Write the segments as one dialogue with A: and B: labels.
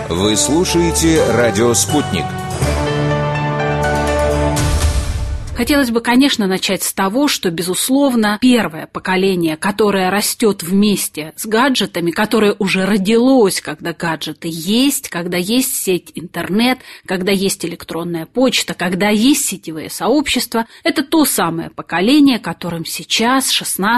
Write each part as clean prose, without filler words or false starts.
A: Вы слушаете «Радио Спутник».
B: Хотелось бы, конечно, начать с того, что, безусловно, первое поколение, которое растет вместе с гаджетами, которое уже родилось, когда гаджеты есть, когда есть сеть интернет, когда есть электронная почта, когда есть сетевые сообщества, это то самое поколение, которым сейчас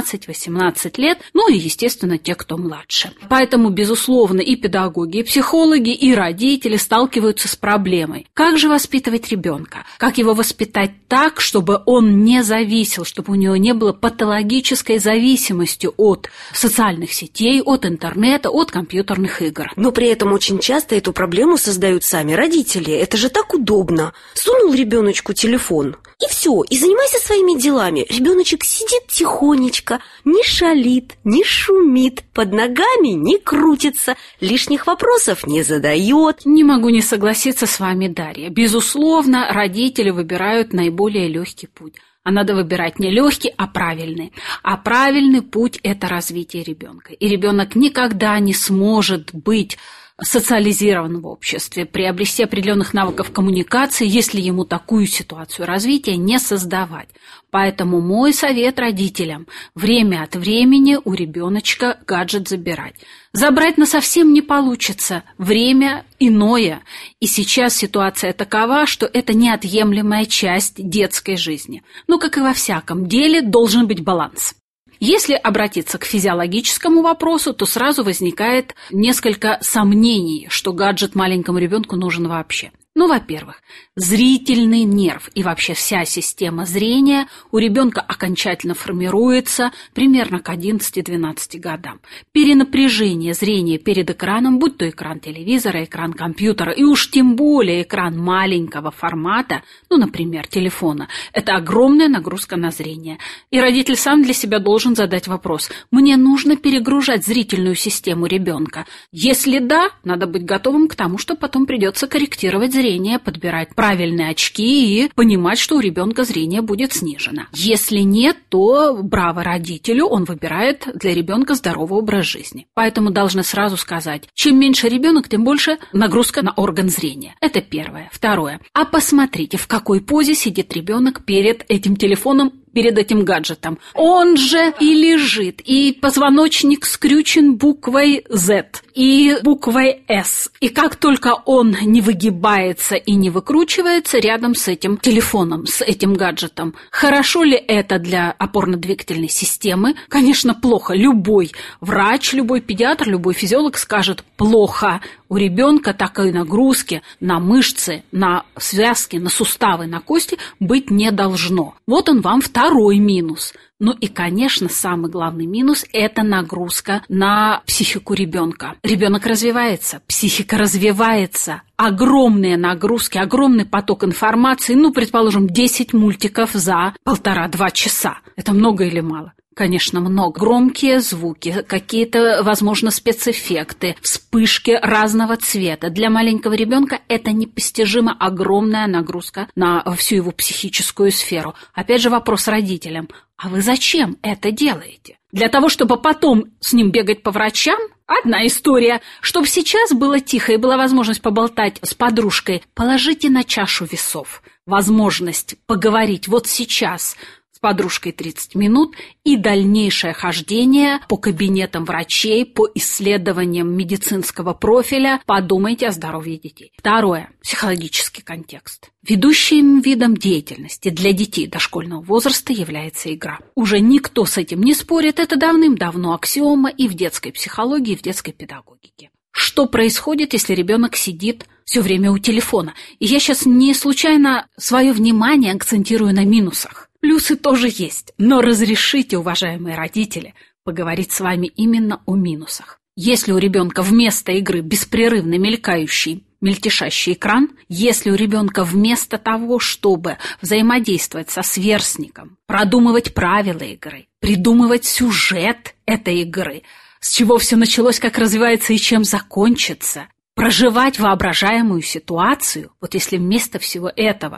B: 16-18 лет, ну и, естественно, те, кто младше. Поэтому, безусловно, и педагоги, и психологи, и родители сталкиваются с проблемой. Как же воспитывать ребенка? Как его воспитать так, чтобы он не зависел, чтобы у него не было патологической зависимости от социальных сетей, от интернета, от компьютерных игр.
C: Но при этом очень часто эту проблему создают сами родители. Это же так удобно. Сунул ребеночку телефон, и все, и занимайся своими делами. Ребеночек сидит тихонечко, не шалит, не шумит, под ногами не крутится, лишних вопросов не задает.
B: Не могу не согласиться с вами, Дарья. Безусловно, родители выбирают наиболее легкий путь. А надо выбирать не легкий, а правильный. А правильный путь – это развитие ребенка. И ребенок никогда не сможет быть социализирован в обществе, приобрести определенных навыков коммуникации, если ему такую ситуацию развития не создавать. Поэтому мой совет родителям – время от времени у ребеночка гаджет забирать. Забрать насовсем не получится, время иное. И сейчас ситуация такова, что это неотъемлемая часть детской жизни. Но, как и во всяком деле, должен быть баланс. Если обратиться к физиологическому вопросу, то сразу возникает несколько сомнений, что гаджет маленькому ребенку нужен вообще. Ну, во-первых, зрительный нерв и вообще вся система зрения у ребенка окончательно формируется примерно к 11-12 годам. Перенапряжение зрения перед экраном, будь то экран телевизора, экран компьютера и уж тем более экран маленького формата, ну, например, телефона, это огромная нагрузка на зрение. И родитель сам для себя должен задать вопрос: мне нужно перегружать зрительную систему ребенка? Если да, надо быть готовым к тому, что потом придется корректировать зрение, подбирать правильные очки и понимать, что у ребенка зрение будет снижено. Если нет, то браво родителю, он выбирает для ребенка здоровый образ жизни. Поэтому должны сразу сказать, чем меньше ребенок, тем больше нагрузка на орган зрения. Это первое. Второе. А посмотрите, в какой позе сидит ребенок перед этим телефоном, перед этим гаджетом. Он же и лежит, и позвоночник скрючен буквой Z, и буквой S. И как только он не выгибается и не выкручивается рядом с этим телефоном, с этим гаджетом. Хорошо ли это для опорно-двигательной системы? Конечно, плохо. Любой врач, любой педиатр, любой физиолог скажет: плохо. У ребенка такой нагрузки на мышцы, на связки, на суставы, на кости быть не должно. Вот он вам второй минус. Ну и, конечно, самый главный минус – это нагрузка на психику ребенка. Ребенок развивается, психика развивается. Огромные нагрузки, огромный поток информации, ну, предположим, 10 мультиков за 1,5-2 часа. Это много или мало? Конечно, много. Громкие звуки, какие-то, возможно, спецэффекты, вспышки разного цвета. Для маленького ребенка это непостижимо огромная нагрузка на всю его психическую сферу. Опять же, вопрос родителям. А вы зачем это делаете? Для того, чтобы потом с ним бегать по врачам? Одна история. Чтобы сейчас было тихо и была возможность поболтать с подружкой, положите на чашу весов возможность поговорить вот сейчас с подружкой 30 минут и дальнейшее хождение по кабинетам врачей, по исследованиям медицинского профиля. Подумайте о здоровье детей. Второе. Психологический контекст. Ведущим видом деятельности для детей дошкольного возраста является игра. Уже никто с этим не спорит. Это давным-давно аксиома и в детской психологии, и в детской педагогике. Что происходит, если ребенок сидит все время у телефона? И я сейчас не случайно свое внимание акцентирую на минусах. Плюсы тоже есть, но разрешите, уважаемые родители, поговорить с вами именно о минусах. Если у ребенка вместо игры беспрерывно мелькающий, мельтешащий экран, если у ребенка вместо того, чтобы взаимодействовать со сверстником, продумывать правила игры, придумывать сюжет этой игры, с чего все началось, как развивается и чем закончится, проживать воображаемую ситуацию, вот если вместо всего этого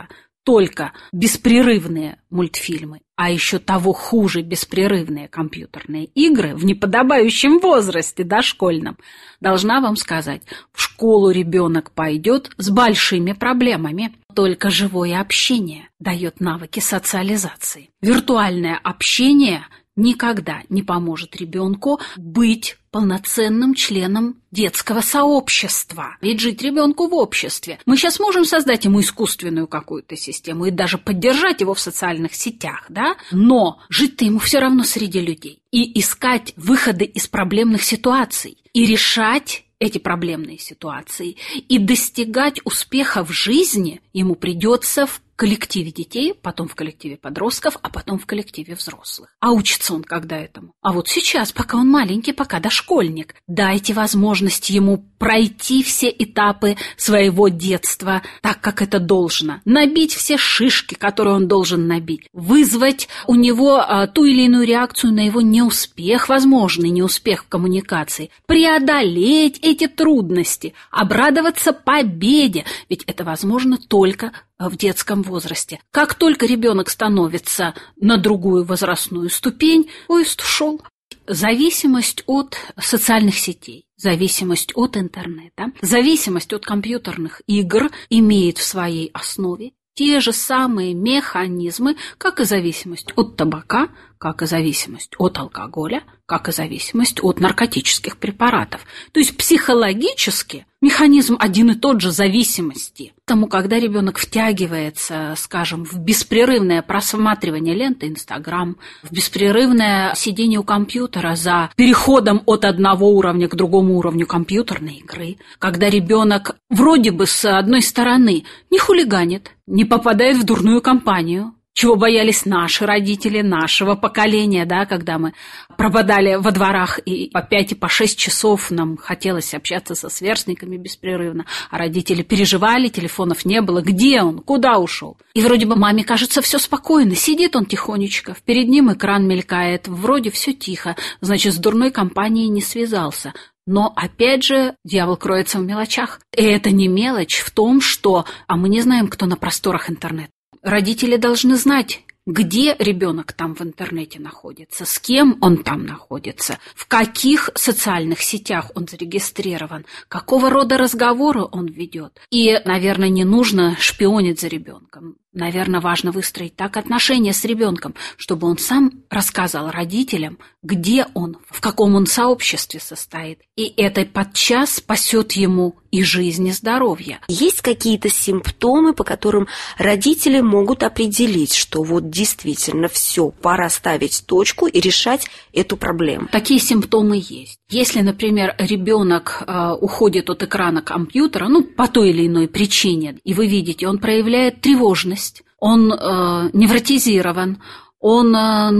B: только беспрерывные мультфильмы, а еще того хуже беспрерывные компьютерные игры в неподобающем возрасте дошкольном, должна вам сказать, в школу ребенок пойдет с большими проблемами. Только живое общение дает навыки социализации. Виртуальное общение никогда не поможет ребенку быть полноценным членом детского сообщества. Ведь жить ребенку в обществе. Мы сейчас можем создать ему искусственную какую-то систему и даже поддержать его в социальных сетях, да? Но жить-то ему все равно среди людей. И искать выходы из проблемных ситуаций. И решать эти проблемные ситуации. И достигать успеха в жизни ему придется в коллективе детей, потом в коллективе подростков, а потом в коллективе взрослых. А учится он когда этому? А вот сейчас, пока он маленький, пока дошкольник. Дайте возможность ему пройти все этапы своего детства так, как это должно. Набить все шишки, которые он должен набить. Вызвать у него ту или иную реакцию на его неуспех, возможный неуспех в коммуникации. Преодолеть эти трудности. Обрадоваться победе. Ведь это возможно только в детском возрасте. Как только ребенок становится на другую возрастную ступень, поезд ушел. Зависимость от социальных сетей, зависимость от интернета, зависимость от компьютерных игр имеет в своей основе те же самые механизмы, как и зависимость от табака, как и зависимость от алкоголя, как и зависимость от наркотических препаратов. То есть психологически механизм один и тот же зависимости. Потому когда ребенок втягивается, скажем, в беспрерывное просматривание ленты Инстаграм, в беспрерывное сидение у компьютера за переходом от одного уровня к другому уровню компьютерной игры, когда ребенок вроде бы с одной стороны не хулиганит, не попадает в дурную компанию, чего боялись наши родители, нашего поколения, да, когда мы пропадали во дворах и по 5 и по 6 часов нам хотелось общаться со сверстниками беспрерывно, а родители переживали, телефонов не было, где он, куда ушел. И вроде бы маме кажется все спокойно, сидит он тихонечко, перед ним экран мелькает, вроде все тихо, значит, с дурной компанией не связался. Но, опять же, дьявол кроется в мелочах. И это не мелочь в том, что... А мы не знаем, кто на просторах интернета. Родители должны знать, где ребенок там в интернете находится, с кем он там находится, в каких социальных сетях он зарегистрирован, какого рода разговоры он ведет. И, наверное, не нужно шпионить за ребенком. Наверное, важно выстроить так отношения с ребенком, чтобы он сам рассказал родителям, где он, в каком он сообществе состоит. И это подчас спасет ему и жизнь, и здоровье.
C: Есть какие-то симптомы, по которым родители могут определить, что вот действительно все, пора ставить точку и решать эту проблему?
B: Такие симптомы есть. Если, например, ребенок уходит от экрана компьютера, по той или иной причине, и вы видите, он проявляет тревожность, он невротизирован, он,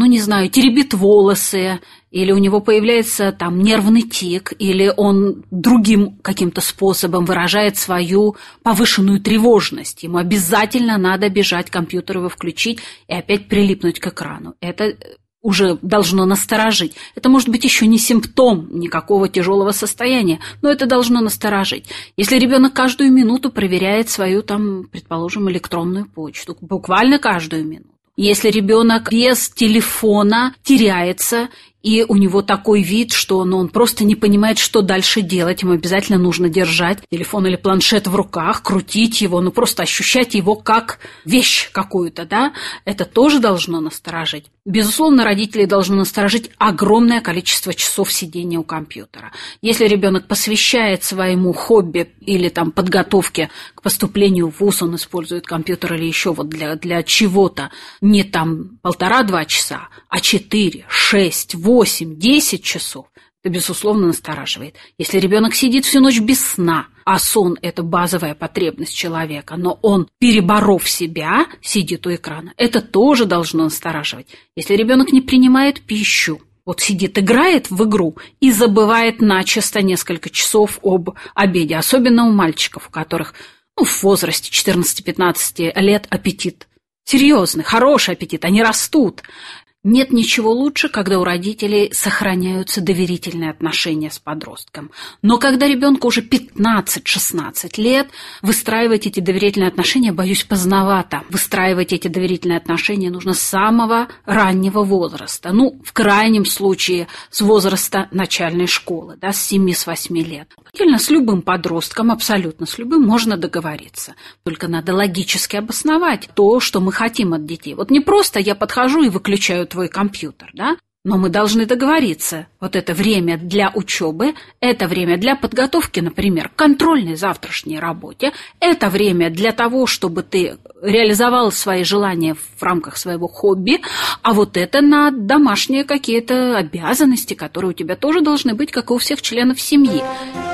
B: теребит волосы, или у него появляется там нервный тик, или он другим каким-то способом выражает свою повышенную тревожность. Ему обязательно надо бежать к компьютеру, его включить и опять прилипнуть к экрану. Это уже должно насторожить. Это может быть еще не симптом никакого тяжелого состояния, но это должно насторожить. Если ребенок каждую минуту проверяет свою, предположим, электронную почту, буквально каждую минуту. Если ребенок без телефона теряется, и у него такой вид, что он просто не понимает, что дальше делать. Ему обязательно нужно держать телефон или планшет в руках, крутить его, просто ощущать его как вещь какую-то, да? Это тоже должно насторожить. Безусловно, родители должны насторожить огромное количество часов сидения у компьютера. Если ребенок посвящает своему хобби или подготовке к поступлению в вуз, он использует компьютер или еще для чего-то, не 1,5-2 часа, а 4, 6, 8, 10 часов, это, безусловно, настораживает. Если ребенок сидит всю ночь без сна, а сон – это базовая потребность человека, но он, переборов себя, сидит у экрана, это тоже должно настораживать. Если ребенок не принимает пищу, сидит, играет в игру и забывает начисто несколько часов об обеде, особенно у мальчиков, у которых в возрасте 14-15 лет аппетит серьезный, хороший аппетит, они растут. Нет ничего лучше, когда у родителей сохраняются доверительные отношения с подростком. Но когда ребенку уже 15-16 лет, выстраивать эти доверительные отношения, боюсь, поздновато. Выстраивать эти доверительные отношения нужно с самого раннего возраста. Ну, в крайнем случае, с возраста начальной школы, да, с 7-8 лет. С любым подростком, абсолютно с любым, можно договориться. Только надо логически обосновать то, что мы хотим от детей. Вот не просто я подхожу и выключаю твой компьютер, да? Но мы должны договориться. Вот это время для учебы, это время для подготовки, например, к контрольной завтрашней работе, это время для того, чтобы ты реализовал свои желания в рамках своего хобби, а вот это на домашние какие-то обязанности, которые у тебя тоже должны быть, как и у всех членов семьи.